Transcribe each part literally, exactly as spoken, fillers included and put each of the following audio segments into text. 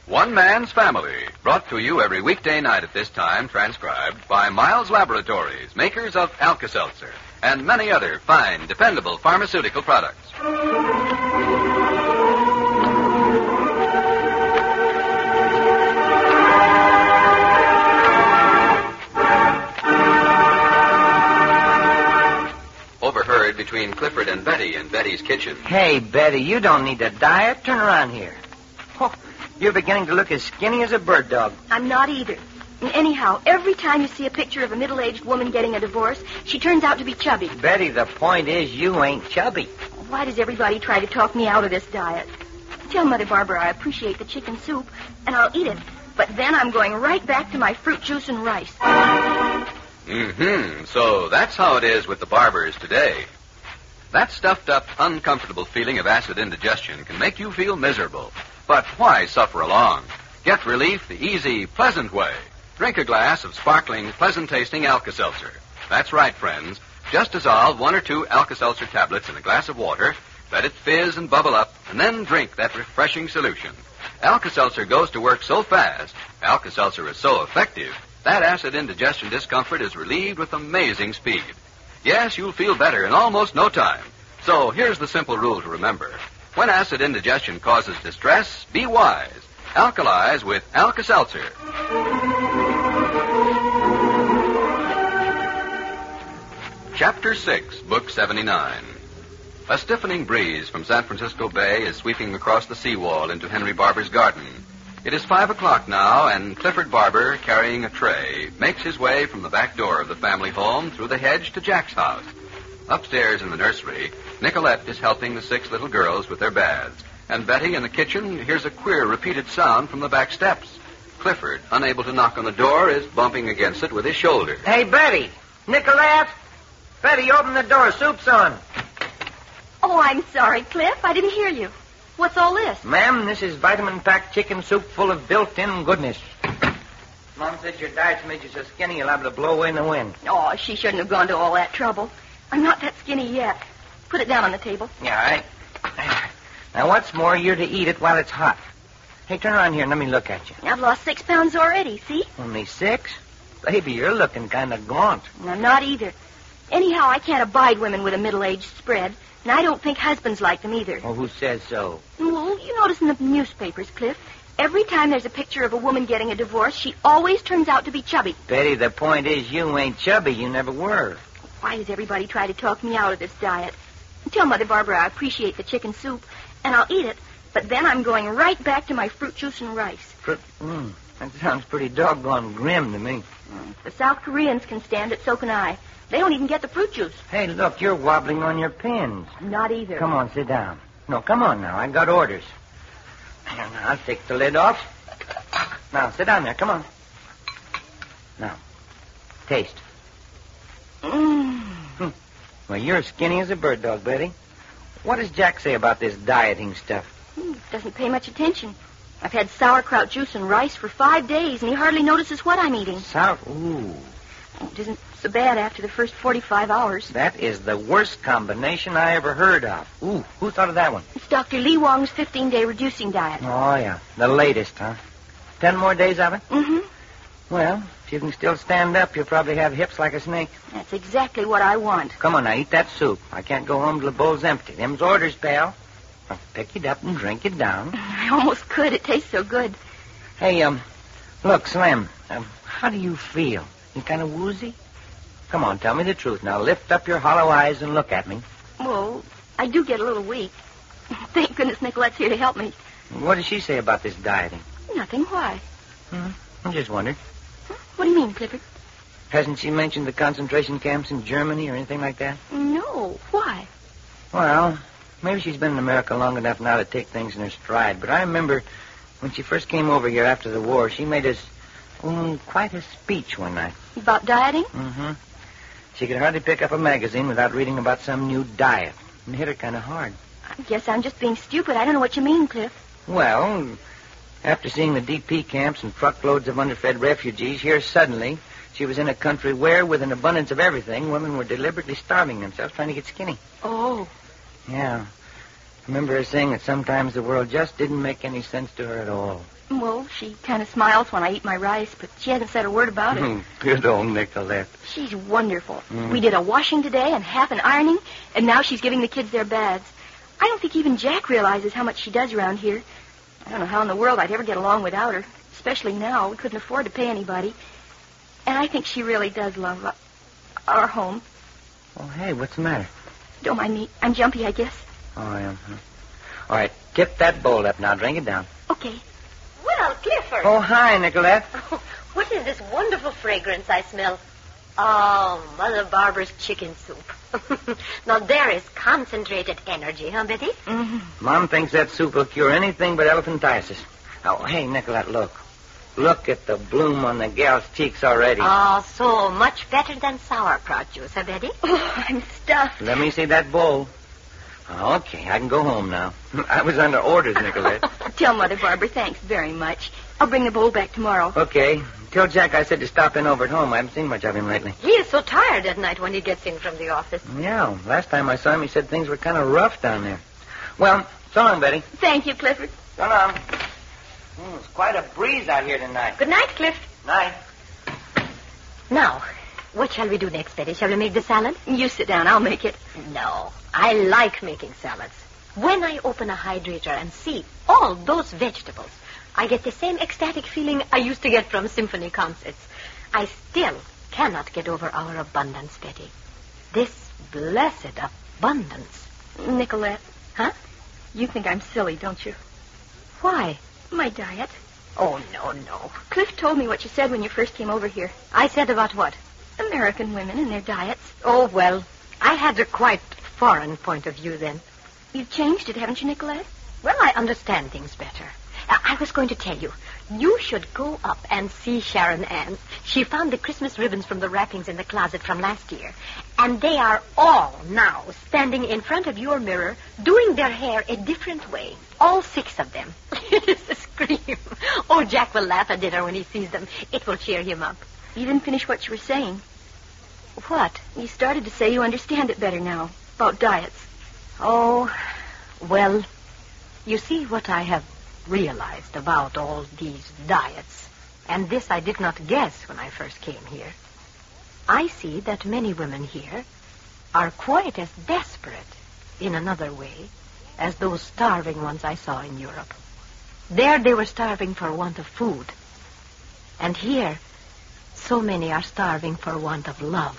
One Man's Family, brought to you every weekday night at this time, transcribed by Miles Laboratories, makers of Alka-Seltzer, and many other fine, dependable pharmaceutical products. Overheard between Clifford and Betty in Betty's kitchen. Hey, Betty, you don't need a diet. Turn around here. Oh, you're beginning to look as skinny as a bird dog. I'm not either. And anyhow, every time you see a picture of a middle-aged woman getting a divorce, she turns out to be chubby. Betty, the point is you ain't chubby. Why does everybody try to talk me out of this diet? Tell Mother Barbara I appreciate the chicken soup, and I'll eat it. But then I'm going right back to my fruit juice and rice. Mm-hmm. So that's how it is with the barbers today. That stuffed-up, uncomfortable feeling of acid indigestion can make you feel miserable. But why suffer along? Get relief the easy, pleasant way. Drink a glass of sparkling, pleasant-tasting Alka-Seltzer. That's right, friends. Just dissolve one or two Alka-Seltzer tablets in a glass of water, let it fizz and bubble up, and then drink that refreshing solution. Alka-Seltzer goes to work so fast, Alka-Seltzer is so effective, that acid indigestion discomfort is relieved with amazing speed. Yes, you'll feel better in almost no time. So here's the simple rule to remember. When acid indigestion causes distress, be wise. Alkalize with Alka-Seltzer. Chapter six, Book seventy-nine. A stiffening breeze from San Francisco Bay is sweeping across the seawall into Henry Barber's garden. It is five o'clock now, and Clifford Barber, carrying a tray, makes his way from the back door of the family home through the hedge to Jack's house. Upstairs in the nursery, Nicolette is helping the six little girls with their baths, and Betty in the kitchen hears a queer repeated sound from the back steps. Clifford, unable to knock on the door, is bumping against it with his shoulder. Hey, Betty! Nicolette! Betty, open the door. Soup's on. Oh, I'm sorry, Cliff. I didn't hear you. What's all this? Ma'am, this is vitamin-packed chicken soup full of built-in goodness. Mom said your diet's made you so skinny you'll have to blow away in the wind. Oh, she shouldn't have gone to all that trouble. I'm not that skinny yet. Put it down on the table. Yeah, all right. Now, what's more, you're to eat it while it's hot. Hey, turn around here and let me look at you. I've lost six pounds already, see? Only six? Baby, you're looking kind of gaunt. No, not either. Anyhow, I can't abide women with a middle-aged spread, and I don't think husbands like them either. Well, who says so? Well, you notice in the newspapers, Cliff, every time there's a picture of a woman getting a divorce, she always turns out to be chubby. Betty, the point is you ain't chubby. You never were. Why does everybody try to talk me out of this diet? Tell Mother Barbara I appreciate the chicken soup, and I'll eat it, but then I'm going right back to my fruit juice and rice. Fruit? Mm, that sounds pretty doggone grim to me. If the South Koreans can stand it, so can I. They don't even get the fruit juice. Hey, look, you're wobbling on your pins. Not either. Come on, sit down. No, come on now. I got orders. Now, I'll take the lid off. Now, sit down there. Come on. Now, taste. Mmm. Hm. Well, you're as skinny as a bird dog, Betty. What does Jack say about this dieting stuff? He doesn't pay much attention. I've had sauerkraut juice and rice for five days, and he hardly notices what I'm eating. Sour? Ooh. It isn't so bad after the first forty-five hours. That is the worst combination I ever heard of. Ooh, who thought of that one? It's Doctor Lee Wong's fifteen-day reducing diet. Oh, yeah. The latest, huh? Ten more days of it? Mm-hmm. Well, if you can still stand up, you'll probably have hips like a snake. That's exactly what I want. Come on now, eat that soup. I can't go home till the bowl's empty. Them's orders, pal. Now, pick it up and drink it down. I almost could. It tastes so good. Hey, um, look, Slim, um, how do you feel? You kind of woozy? Come on, tell me the truth. Now, lift up your hollow eyes and look at me. Well, I do get a little weak. Thank goodness Nicolette's here to help me. What does she say about this dieting? Nothing. Why? Hmm, I just wondered. What do you mean, Clifford? Hasn't she mentioned the concentration camps in Germany or anything like that? No. Why? Well, maybe she's been in America long enough now to take things in her stride. But I remember when she first came over here after the war, she made us oh, quite a speech one night. About dieting? Mm-hmm. She could hardly pick up a magazine without reading about some new diet. And it hit her kind of hard. I guess I'm just being stupid. I don't know what you mean, Cliff. Well, after seeing the D P camps and truckloads of underfed refugees, here suddenly she was in a country where, with an abundance of everything, women were deliberately starving themselves trying to get skinny. Oh. Yeah. remember her saying that sometimes the world just didn't make any sense to her at all. Well, she kind of smiles when I eat my rice, but she hasn't said a word about it. Good old Nicolette. She's wonderful. Mm. We did a washing today and half an ironing, and now she's giving the kids their baths. I don't think even Jack realizes how much she does around here. I don't know how in the world I'd ever get along without her, especially now. We couldn't afford to pay anybody. And I think she really does love uh, our home. Oh, hey, what's the matter? Don't mind me. I'm jumpy, I guess. Oh, I am. Huh? All right, tip that bowl up now. Drink it down. Okay. Well, Clifford. Oh, hi, Nicolette. What is this wonderful fragrance I smell? Oh, Mother Barbara's chicken soup. Now, there is concentrated energy, huh, Betty? Mm-hmm. Mom thinks that soup will cure anything but elephantiasis. Oh, hey, Nicolette, look. Look at the bloom on the gal's cheeks already. Oh, so much better than sauerkraut juice, huh, Betty? Oh, I'm stuffed. Let me see that bowl. Oh, okay, I can go home now. I was under orders, Nicolette. Tell Mother Barbara thanks very much. I'll bring the bowl back tomorrow. Okay. Tell Jack I said to stop in over at home. I haven't seen much of him lately. He is so tired at night when he gets in from the office. Yeah, last time I saw him, he said things were kind of rough down there. Well, so long, Betty. Thank you, Clifford. So long. Mm, it's quite a breeze out here tonight. Good night, Cliff. Night. Now, what shall we do next, Betty? Shall we make the salad? You sit down. I'll make it. No, I like making salads. When I open a hydrator and see all those vegetables, I get the same ecstatic feeling I used to get from symphony concerts. I still cannot get over our abundance, Betty. This blessed abundance. Nicolette. Huh? You think I'm silly, don't you? Why? My diet. Oh, no, no. Cliff told me what you said when you first came over here. I said about what? American women and their diets. Oh, well, I had a quite foreign point of view then. You've changed it, haven't you, Nicolette? Well, I understand things better. Uh, I was going to tell you, you should go up and see Sharon Ann. She found the Christmas ribbons from the wrappings in the closet from last year. And they are all now standing in front of your mirror, doing their hair a different way. All six of them. It is a scream. Oh, Jack will laugh at dinner when he sees them. It will cheer him up. You didn't finish what you were saying. What? You started to say you understand it better now, about diets. Oh, well, you see what I have realized about all these diets, and this I did not guess when I first came here. I see that many women here are quite as desperate, in another way, as those starving ones I saw in Europe. There they were starving for want of food. And here, so many are starving for want of love.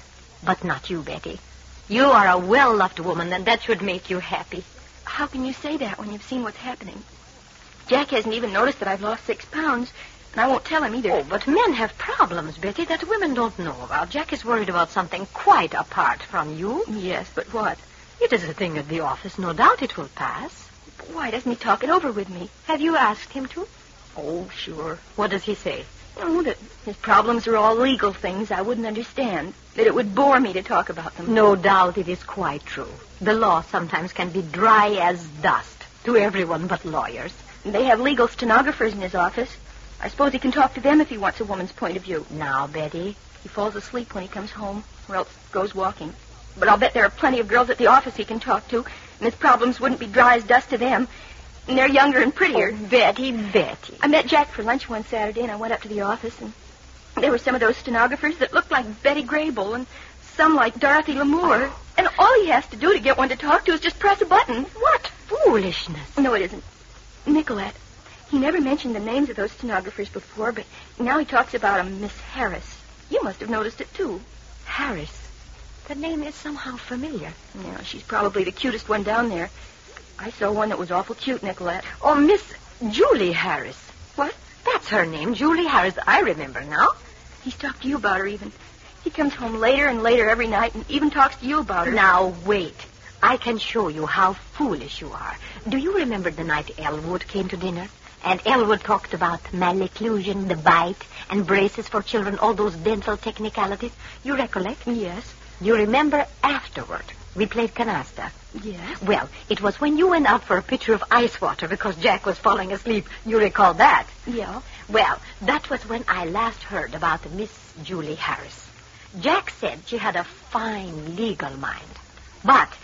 But not you, Betty. You are a well-loved woman, and that should make you happy. How can you say that when you've seen what's happening? Jack hasn't even noticed that I've lost six pounds, and I won't tell him either. Oh, but men have problems, Betty, that women don't know about. Jack is worried about something quite apart from you. Yes, but what? It is a thing at the office. No doubt it will pass. But why doesn't he talk it over with me? Have you asked him to? Oh, sure. What does he say? Oh, that his problems are all legal things I wouldn't understand. That it would bore me to talk about them. No doubt it is quite true. The law sometimes can be dry as dust to everyone but lawyers. They have legal stenographers in his office. I suppose he can talk to them if he wants a woman's point of view. Now, Betty. He falls asleep when he comes home, or else goes walking. But I'll bet there are plenty of girls at the office he can talk to, and his problems wouldn't be dry as dust to them. And they're younger and prettier. Oh, Betty, Betty. I met Jack for lunch one Saturday, and I went up to the office, and there were some of those stenographers that looked like Betty Grable, and some like Dorothy Lamour. Oh. And all he has to do to get one to talk to is just press a button. What foolishness. No, it isn't. Nicolette, he never mentioned the names of those stenographers before, but now he talks about a Miss Harris. You must have noticed it, too. Harris? The name is somehow familiar. Yeah, she's probably the cutest one down there. I saw one that was awful cute, Nicolette. Oh, Miss Julie Harris. What? That's her name, Julie Harris. I remember now. He's talked to you about her, even. He comes home later and later every night and even talks to you about her. Now, wait. I can show you how foolish you are. Do you remember the night Elwood came to dinner? And Elwood talked about malocclusion, the bite, and braces for children, all those dental technicalities. You recollect? Yes. You remember afterward, we played canasta. Yes. Well, it was when you went out for a pitcher of ice water because Jack was falling asleep. You recall that? Yeah. Well, that was when I last heard about Miss Julie Harris. Jack said she had a fine legal mind, but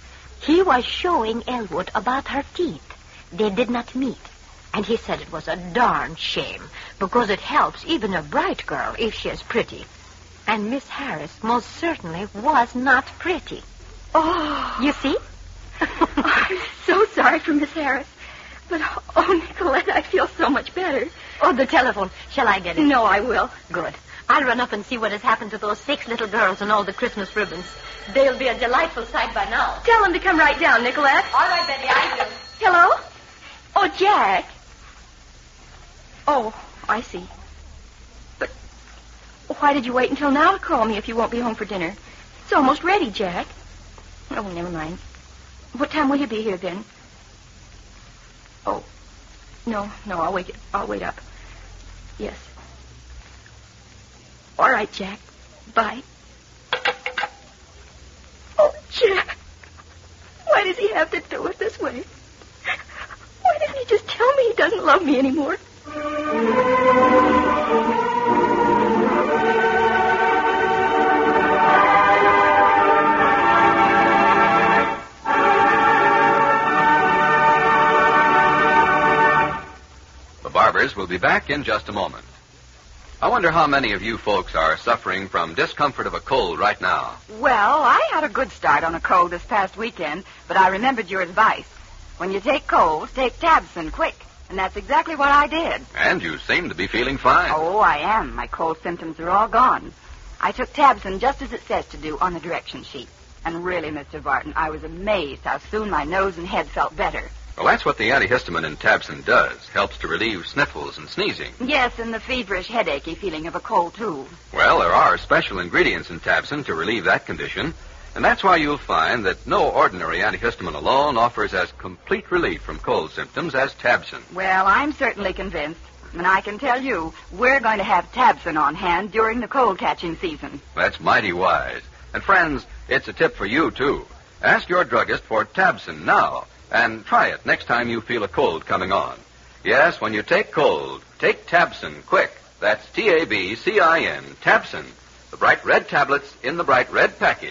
He was showing Elwood about her teeth. They did not meet. And he said it was a darn shame, because it helps even a bright girl if she is pretty. And Miss Harris most certainly was not pretty. Oh. You see? I'm so sorry for Miss Harris. But, oh, Nicolette, I feel so much better. Oh, the telephone. Shall I get it? No, I will. Good. I'll run up and see what has happened to those six little girls and all the Christmas ribbons. They'll be a delightful sight by now. Tell them to come right down, Nicolette. All right, Betty, I will. Hello? Oh, Jack. Oh, I see. But why did you wait until now to call me if you won't be home for dinner? It's almost ready, Jack. Oh, never mind. What time will you be here then? Oh, no, no, I'll wait. I'll wait up. Yes. All right, Jack. Bye. Oh, Jack. Why does he have to do it this way? Why didn't he just tell me he doesn't love me anymore? The Barbers will be back in just a moment. I wonder how many of you folks are suffering from discomfort of a cold right now. Well, I had a good start on a cold this past weekend, but I remembered your advice. When you take colds, take Tabson quick. And that's exactly what I did. And you seem to be feeling fine. Oh, I am. My cold symptoms are all gone. I took Tabson just as it says to do on the direction sheet. And really, Mister Barton, I was amazed how soon my nose and head felt better. Well, that's what the antihistamine in Tabson does. Helps to relieve sniffles and sneezing. Yes, and the feverish, headachy feeling of a cold, too. Well, there are special ingredients in Tabson to relieve that condition. And that's why you'll find that no ordinary antihistamine alone offers as complete relief from cold symptoms as Tabson. Well, I'm certainly convinced. And I can tell you, we're going to have Tabson on hand during the cold-catching season. That's mighty wise. And friends, it's a tip for you, too. Ask your druggist for Tabson now, and try it next time you feel a cold coming on. Yes, when you take cold, take Tabson quick. That's T A B C I N, Tabson. The bright red tablets in the bright red package.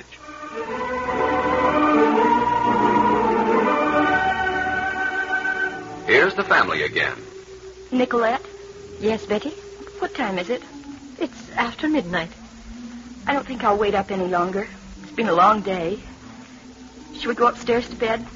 Here's the family again. Nicolette, Yes, Betty? what time is it? It's after midnight. I don't think I'll wait up any longer. It's been a long day. Should we go upstairs to bed?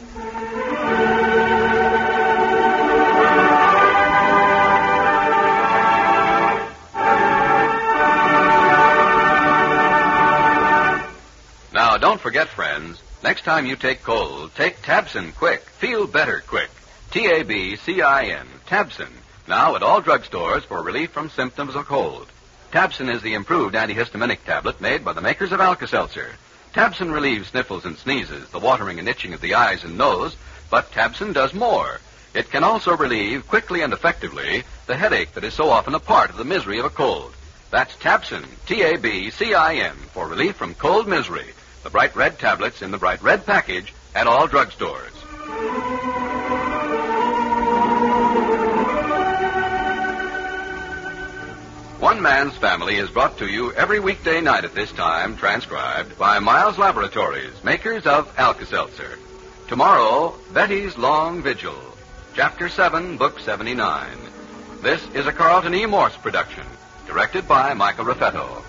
Now, don't forget, friends, next time you take cold, take Tabson quick. Feel better quick. T A B C I N, Tabson. Now at all drugstores for relief from symptoms of cold. Tabson is the improved antihistaminic tablet made by the makers of Alka-Seltzer. Tabson relieves sniffles and sneezes, the watering and itching of the eyes and nose, but Tabson does more. It can also relieve quickly and effectively the headache that is so often a part of the misery of a cold. That's Tabson, T A B C I N, for relief from cold misery. The bright red tablets in the bright red package at all drugstores. One Man's Family is brought to you every weekday night at this time, transcribed by Miles Laboratories, makers of Alka-Seltzer. Tomorrow, Betty's Long Vigil, Chapter seven, Book seventy-nine. This is a Carlton E. Morse production, directed by Michael Raffetto.